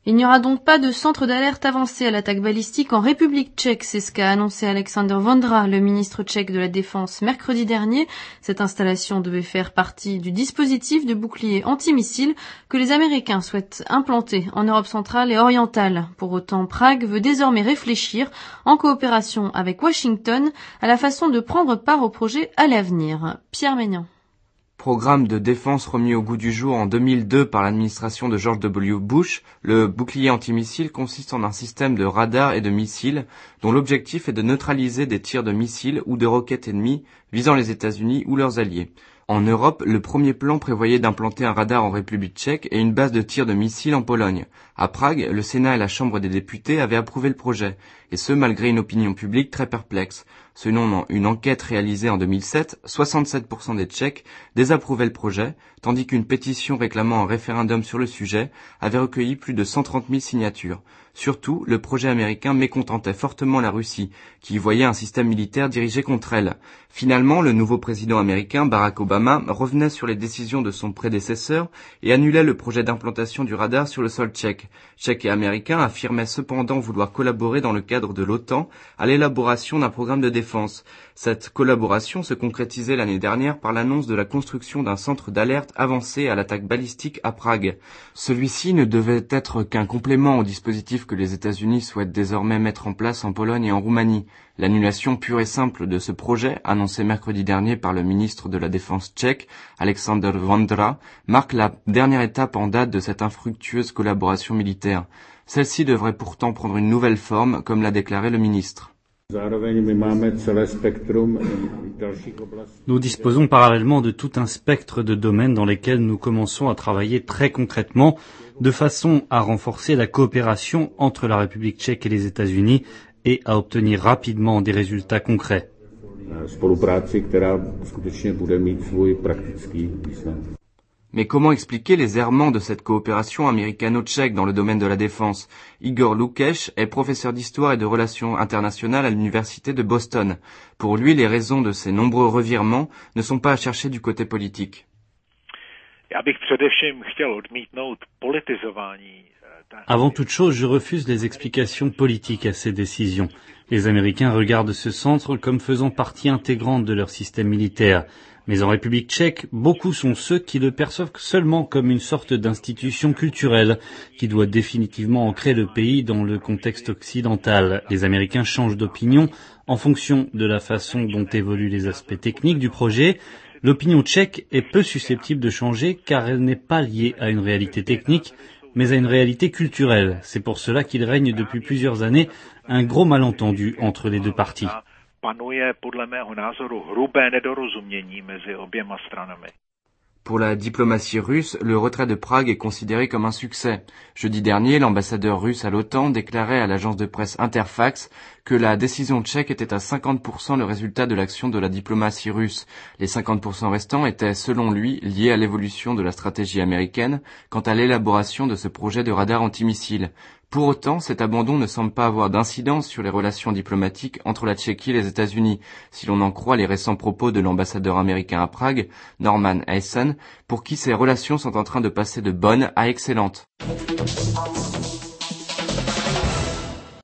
Il n'y aura donc pas de centre d'alerte avancé à l'attaque balistique en République tchèque, c'est ce qu'a annoncé Alexander Vondra, le ministre tchèque de la Défense, mercredi dernier. Cette installation devait faire partie du dispositif de bouclier antimissile que les Américains souhaitent implanter en Europe centrale et orientale. Pour autant, Prague veut désormais réfléchir, en coopération avec Washington, à la façon de prendre part au projet à l'avenir. Pierre Maignan. Programme de défense remis au goût du jour en 2002 par l'administration de George W. Bush, le bouclier antimissile consiste en un système de radars et de missiles dont l'objectif est de neutraliser des tirs de missiles ou de roquettes ennemies visant les États-Unis ou leurs alliés. En Europe, le premier plan prévoyait d'implanter un radar en République tchèque et une base de tir de missiles en Pologne. À Prague, le Sénat et la Chambre des députés avaient approuvé le projet, et ce malgré une opinion publique très perplexe. Selon une enquête réalisée en 2007, 67% des Tchèques désapprouvaient le projet, tandis qu'une pétition réclamant un référendum sur le sujet avait recueilli plus de 130 000 signatures. Surtout, le projet américain mécontentait fortement la Russie, qui y voyait un système militaire dirigé contre elle. Finalement, le nouveau président américain, Barack Obama, revenait sur les décisions de son prédécesseur et annulait le projet d'implantation du radar sur le sol tchèque. Tchèques et Américains affirmaient cependant vouloir collaborer dans le cadre de l'OTAN à l'élaboration d'un programme de défense. Cette collaboration se concrétisait l'année dernière par l'annonce de la construction d'un centre d'alerte avancé à l'attaque balistique à Prague. Celui-ci ne devait être qu'un complément au dispositif que les États-Unis souhaitent désormais mettre en place en Pologne et en Roumanie. L'annulation pure et simple de ce projet, annoncé mercredi dernier par le ministre de la Défense tchèque, Alexander Vondra, marque la dernière étape en date de cette infructueuse collaboration militaire. Celle-ci devrait pourtant prendre une nouvelle forme, comme l'a déclaré le ministre. Nous disposons parallèlement de tout un spectre de domaines dans lesquels nous commençons à travailler très concrètement, de façon à renforcer la coopération entre la République tchèque et les États-Unis et à obtenir rapidement des résultats concrets. Mais comment expliquer les errements de cette coopération américano-tchèque dans le domaine de la défense? Igor Lukeš est professeur d'histoire et de relations internationales à l'université de Boston. Pour lui, les raisons de ces nombreux revirements ne sont pas à chercher du côté politique. Avant toute chose, je refuse les explications politiques à ces décisions. Les Américains regardent ce centre comme faisant partie intégrante de leur système militaire. Mais en République tchèque, beaucoup sont ceux qui le perçoivent seulement comme une sorte d'institution culturelle qui doit définitivement ancrer le pays dans le contexte occidental. Les Américains changent d'opinion en fonction de la façon dont évoluent les aspects techniques du projet. L'opinion tchèque est peu susceptible de changer car elle n'est pas liée à une réalité technique, mais à une réalité culturelle. C'est pour cela qu'il règne depuis plusieurs années un gros malentendu entre les deux parties. Pour la diplomatie russe, le retrait de Prague est considéré comme un succès. Jeudi dernier, l'ambassadeur russe à l'OTAN déclarait à l'agence de presse Interfax que la décision tchèque était à 50% le résultat de l'action de la diplomatie russe. Les 50% restants étaient, selon lui, liés à l'évolution de la stratégie américaine quant à l'élaboration de ce projet de radar antimissile. Pour autant, cet abandon ne semble pas avoir d'incidence sur les relations diplomatiques entre la Tchéquie et les États-Unis, si l'on en croit les récents propos de l'ambassadeur américain à Prague, Norman Eisen, pour qui ces relations sont en train de passer de bonnes à excellentes.